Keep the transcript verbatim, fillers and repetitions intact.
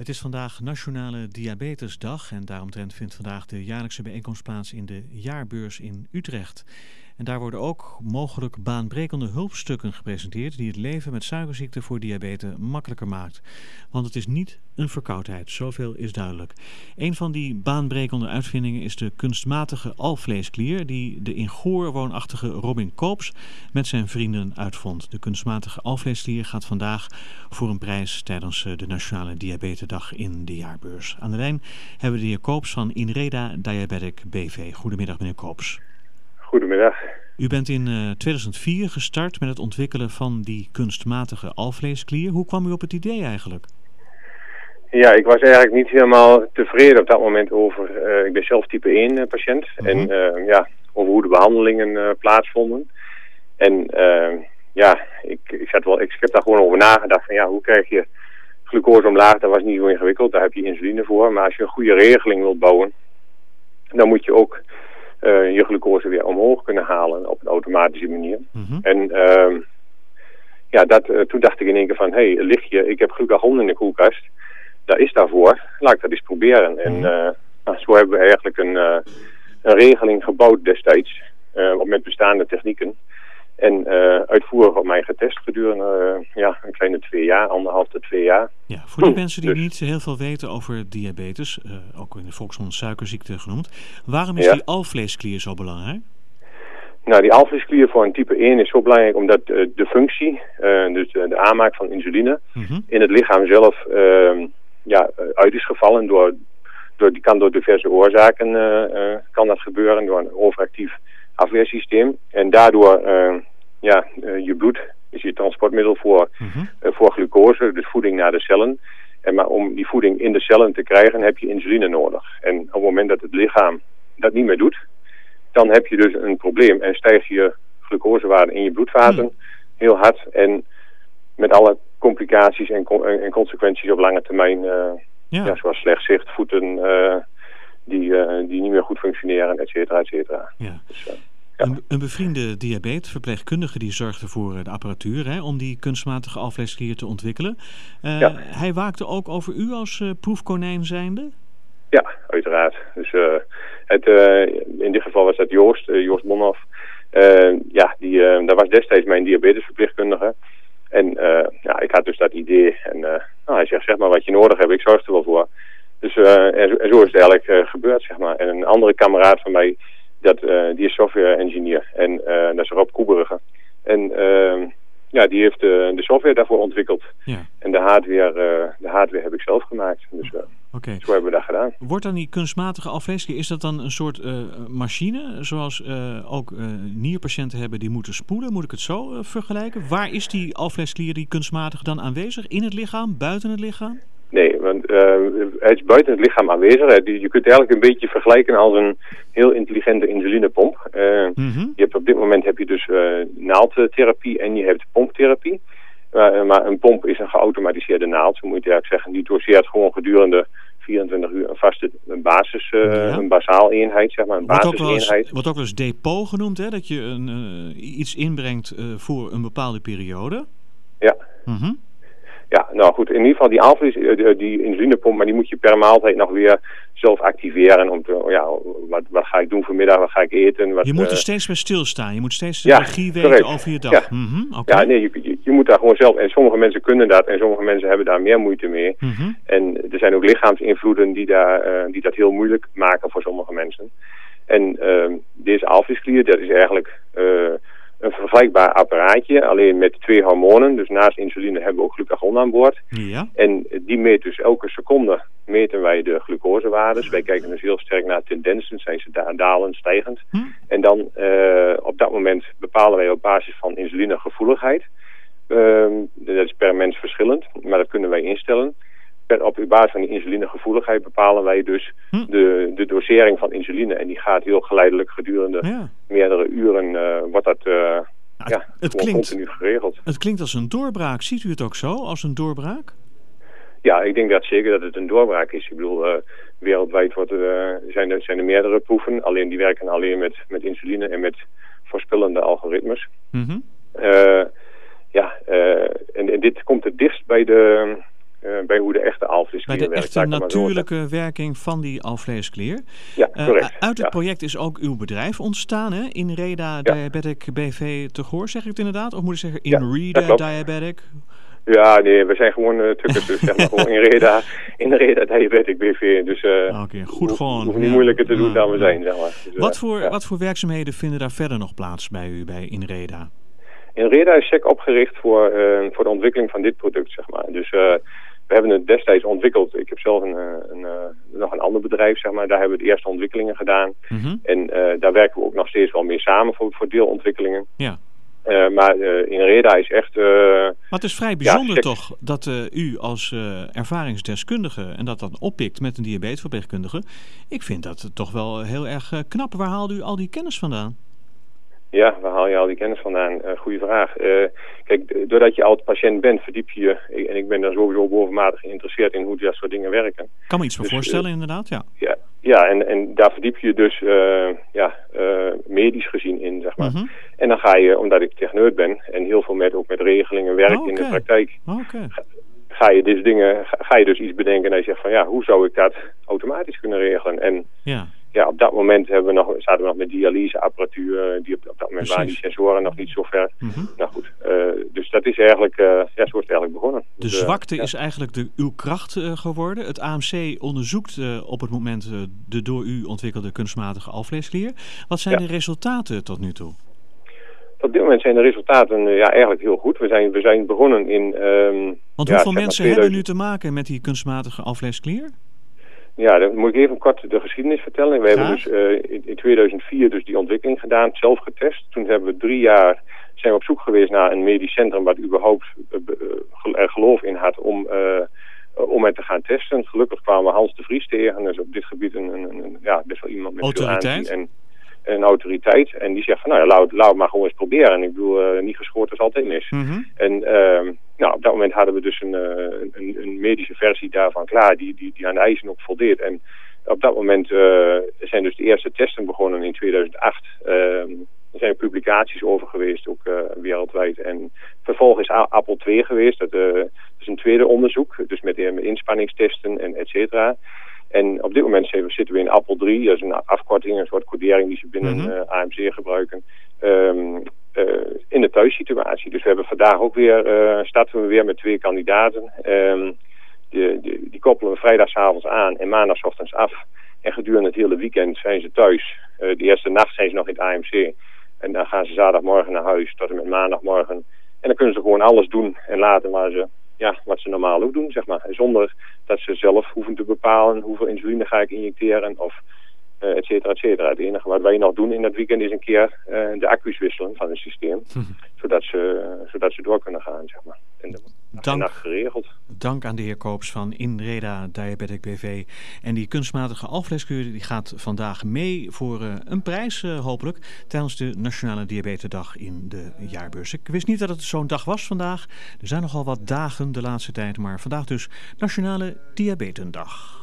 Het is vandaag Nationale Diabetesdag en daaromtrent vindt vandaag de jaarlijkse bijeenkomst plaats in de jaarbeurs in Utrecht. En daar worden ook mogelijk baanbrekende hulpstukken gepresenteerd die het leven met suikerziekte voor diabetes makkelijker maakt. Want het is niet een verkoudheid, zoveel is duidelijk. Een van die baanbrekende uitvindingen is de kunstmatige alvleesklier die de in Goor woonachtige Robin Koops met zijn vrienden uitvond. De kunstmatige alvleesklier gaat vandaag voor een prijs tijdens de Nationale Diabetesdag in de jaarbeurs. Aan de lijn hebben we de heer Koops van Inreda Diabetic B V. Goedemiddag meneer Koops. Goedemiddag. U bent in uh, tweeduizend vier gestart met het ontwikkelen van die kunstmatige alvleesklier. Hoe kwam u op het idee eigenlijk? Ja, ik was eigenlijk niet helemaal tevreden op dat moment over... Uh, ik ben zelf type één patiënt. Mm-hmm. En uh, ja, over hoe de behandelingen uh, plaatsvonden. En uh, ja, ik, ik, zat wel, ik heb daar gewoon over nagedacht van ja, hoe krijg je glucose omlaag? Dat was niet zo ingewikkeld, daar heb je insuline voor. Maar als je een goede regeling wilt bouwen, dan moet je ook... Uh, je glucose weer omhoog kunnen halen op een automatische manier. Mm-hmm. En uh, ja, dat, uh, toen dacht ik in één keer van, hé, hey, lichtje, ik heb glucagon in de koelkast. Dat is daarvoor. Laat ik dat eens proberen. Mm-hmm. En uh, nou, zo hebben we eigenlijk een, uh, een regeling gebouwd destijds, uh, met bestaande technieken. En uh, uitvoerig op mij getest gedurende uh, ja, een kleine twee jaar, anderhalf tot twee jaar. Ja, voor die hm, mensen die dus niet heel veel weten over diabetes, uh, ook in de volksmond suikerziekte genoemd, waarom is ja. die alvleesklier zo belangrijk? Nou, die alvleesklier voor een type één is zo belangrijk omdat uh, de functie, uh, dus uh, de aanmaak van insuline, mm-hmm. in het lichaam zelf uh, ja, uit is gevallen. Door, door, die kan door diverse oorzaken uh, uh, kan dat gebeuren, door een overactief afweersysteem. En daardoor, uh, ja, uh, je bloed is je transportmiddel voor, mm-hmm. uh, voor glucose, dus voeding naar de cellen. En maar om die voeding in de cellen te krijgen, heb je insuline nodig. En op het moment dat het lichaam dat niet meer doet, dan heb je dus een probleem en stijgt je glucosewaarde in je bloedvaten mm. heel hard. En met alle complicaties en, en consequenties op lange termijn, uh, ja. Ja, zoals slecht zicht, voeten... Uh, Die, uh, die niet meer goed functioneren, et cetera, et cetera. Ja. Dus, uh, ja. een, een bevriende diabetesverpleegkundige die zorgde voor de apparatuur hè, om die kunstmatige alvleesklier te ontwikkelen. Uh, ja. Hij waakte ook over u als uh, proefkonijn zijnde? Ja, uiteraard. Dus uh, het, uh, in dit geval was dat Joost, uh, Joost Bonhoff. Uh, ja, die, uh, dat was destijds mijn diabetesverpleegkundige. En uh, ja, ik had dus dat idee. En uh, nou, hij zegt, zeg maar wat je nodig hebt, ik zorg er wel voor. Dus uh, en, zo, en zo is het eigenlijk uh, gebeurd, zeg maar. En een andere kameraad van mij, dat, uh, die is software engineer. En uh, dat is Rob Koeberige. En uh, ja, die heeft uh, de software daarvoor ontwikkeld. Ja. En de hardware, uh, de hardware heb ik zelf gemaakt. Dus uh, okay. Zo hebben we dat gedaan. Wordt dan die kunstmatige alvleesklier, is dat dan een soort uh, machine? Zoals uh, ook uh, nierpatiënten hebben die moeten spoelen? Moet ik het zo uh, vergelijken? Waar is die alvleesklier, die kunstmatige, dan aanwezig? In het lichaam? Buiten het lichaam? Nee, want uh, hij is buiten het lichaam aanwezig. Je kunt het eigenlijk een beetje vergelijken als een heel intelligente insulinepomp. Uh, mm-hmm. Je hebt op dit moment heb je dus uh, naaldtherapie en je hebt pomptherapie. Uh, maar een pomp is een geautomatiseerde naald, zo moet je het eigenlijk zeggen. Die doseert gewoon gedurende vierentwintig uur een vaste een basis, uh, ja. een basaal eenheid, zeg maar, een wordt basiseenheid. Wordt ook wel eens depot genoemd, hè? Dat je een, uh, iets inbrengt uh, voor een bepaalde periode. Ja. Mm-hmm. Ja, nou goed, in ieder geval die alvlees, die, die insulinepomp, maar die moet je per maaltijd nog weer zelf activeren. Om te, ja, wat, wat ga ik doen vanmiddag, wat ga ik eten? Wat, je moet er uh, steeds bij stilstaan, je moet steeds de ja, regie weten correct. over je dag. Ja, mm-hmm, okay. ja nee, je, je, je moet daar gewoon zelf, en sommige mensen kunnen dat en sommige mensen hebben daar meer moeite mee. Mm-hmm. En er zijn ook lichaamsinvloeden die, daar, uh, die dat heel moeilijk maken voor sommige mensen. En uh, deze alvleesklier, dat is eigenlijk... Uh, een vergelijkbaar apparaatje, alleen met twee hormonen. Dus naast insuline hebben we ook glucagon aan boord. Ja. En die meet dus elke seconde meten wij de glucosewaardes. Wij kijken dus heel sterk naar tendensen. Zijn ze da- dalend, stijgend? Hm? En dan uh, op dat moment bepalen wij op basis van insulinegevoeligheid. Uh, dat is per mens verschillend, maar dat kunnen wij instellen. Per, op basis van die insulinegevoeligheid bepalen wij dus hm. de, de dosering van insuline. En die gaat heel geleidelijk gedurende ja. meerdere uren, uh, wordt dat uh, ja, ja, het klinkt, continu geregeld. Het klinkt als een doorbraak. Ziet u het ook zo, als een doorbraak? Ja, ik denk dat zeker dat het een doorbraak is. Ik bedoel, uh, wereldwijd wordt, uh, zijn, er, zijn er meerdere proeven. Alleen die werken alleen met, met insuline en met voorspellende algoritmes. Mm-hmm. Uh, ja, uh, en, en dit komt het dichtst bij de... uh, bij hoe de echte alvleesklier werkt. Bij de werkt. echte natuurlijke werking van die alvleesklier. Ja, correct. Uh, uit het ja. project is ook uw bedrijf ontstaan, hè? InReda ja. Diabetic B V Ter Goor, zeg ik het inderdaad? Of moet ik zeggen InReda ja, Diabetic? Ja, nee, we zijn gewoon uh, tukkers, dus zeg maar gewoon InReda, InReda Diabetic B V. Dus uh, Oké, okay, goed ho gewoon. hoeft niet ja. moeilijker te doen ja. dan we zijn, zeg maar. Dus, wat, voor, ja. wat voor werkzaamheden vinden daar verder nog plaats bij u, bij InReda? InReda is S E C opgericht voor, uh, voor de ontwikkeling van dit product, zeg maar. Dus uh, we hebben het destijds ontwikkeld. Ik heb zelf een, een, uh, nog een ander bedrijf, zeg maar. Daar hebben we de eerste ontwikkelingen gedaan. Mm-hmm. En uh, daar werken we ook nog steeds wel mee samen voor, voor deelontwikkelingen. Ja. Uh, maar uh, InReda is echt... Uh, maar het is vrij bijzonder ja, toch dat uh, u als uh, ervaringsdeskundige en dat dan oppikt met een diabetesverpleegkundige. Ik vind dat toch wel heel erg uh, knap. Waar haalde u al die kennis vandaan? Ja, waar haal je al die kennis vandaan? Uh, goeie vraag. Uh, kijk, doordat je altijd patiënt bent, verdiep je je... En ik ben daar sowieso bovenmatig geïnteresseerd in hoe dat soort dingen werken. Ik kan me iets dus, voorstellen, uh, inderdaad, ja. Ja, ja en, en daar verdiep je je dus uh, ja, uh, medisch gezien in, zeg maar. Mm-hmm. En dan ga je, omdat ik techneut ben en heel veel met, ook met regelingen werk oh, okay. in de praktijk... Oh, okay. ga, ga je dus dingen, ga, ga je dus iets bedenken en je zegt van ja, hoe zou ik dat automatisch kunnen regelen? En ja. Ja, op dat moment hebben we nog, zaten we nog met dialyseapparatuur. Die op, op dat moment waren die sensoren nog niet zo ver. Mm-hmm. Nou goed, uh, dus dat is eigenlijk, uh, ja, zo is het eigenlijk begonnen. De dus, zwakte uh, is ja. eigenlijk de, uw kracht uh, geworden. Het A M C onderzoekt uh, op het moment uh, de door u ontwikkelde kunstmatige alvleesklier. Wat zijn ja. de resultaten tot nu toe? Op dit moment zijn de resultaten uh, ja, eigenlijk heel goed. We zijn, we zijn begonnen in... Um, Want ja, hoeveel mensen tweeduizend... hebben nu te maken met die kunstmatige alvleesklier? Ja, dan moet ik even kort de geschiedenis vertellen. We Graag. hebben dus uh, in, in tweeduizend vier dus die ontwikkeling gedaan, zelf getest. Toen hebben we drie jaar zijn we op zoek geweest naar een medisch centrum wat überhaupt uh, er geloof in had om, uh, om het te gaan testen. Gelukkig kwamen we Hans de Vries tegen. Dus op dit gebied een, een, een, ja, best wel iemand met veel aanzien en een autoriteit. En die zegt van, nou ja, laat, laat het maar gewoon eens proberen. En ik bedoel, uh, niet geschoten is altijd mis. Mm-hmm. En uh, nou, op dat moment hadden we dus een, uh, een, een medische versie daarvan klaar, die, die, die aan de eisen ook voldeed. En op dat moment uh, zijn dus de eerste testen begonnen in tweeduizend acht. Uh, er zijn publicaties over geweest, ook uh, wereldwijd. En vervolgens is Appel twee geweest. Dat uh, is een tweede onderzoek, dus met, uh, met inspanningstesten en et cetera. En op dit moment zitten we in Appel drie. Dat is een afkorting, een soort codering die ze binnen mm-hmm. uh, A M C gebruiken. Um, uh, in de thuissituatie. Dus we hebben vandaag ook weer, uh, starten we weer met twee kandidaten. Um, die, die, die koppelen we vrijdagavond aan en maandagochtends af. En gedurende het hele weekend zijn ze thuis. Uh, de eerste nacht zijn ze nog in het A M C. En dan gaan ze zaterdagmorgen naar huis tot en met maandagmorgen. En dan kunnen ze gewoon alles doen en laten waar ze... Ja, wat ze normaal ook doen, zeg maar. Zonder dat ze zelf hoeven te bepalen hoeveel insuline ga ik injecteren of uh, et cetera, et cetera. Het enige wat wij nog doen in dat weekend is een keer uh, de accu's wisselen van het systeem. Mm-hmm. Zodat ze, uh, zodat ze door kunnen gaan, zeg maar. En de, dank, nacht geregeld. Dank aan de heer Koops van InReda Diabetic B V. En die kunstmatige alvleesklier die gaat vandaag mee voor uh, een prijs, uh, hopelijk, tijdens de Nationale Diabetesdag in de jaarbeurs. Ik wist niet dat het zo'n dag was vandaag. Er zijn nogal wat dagen de laatste tijd, maar vandaag dus Nationale Diabetesdag.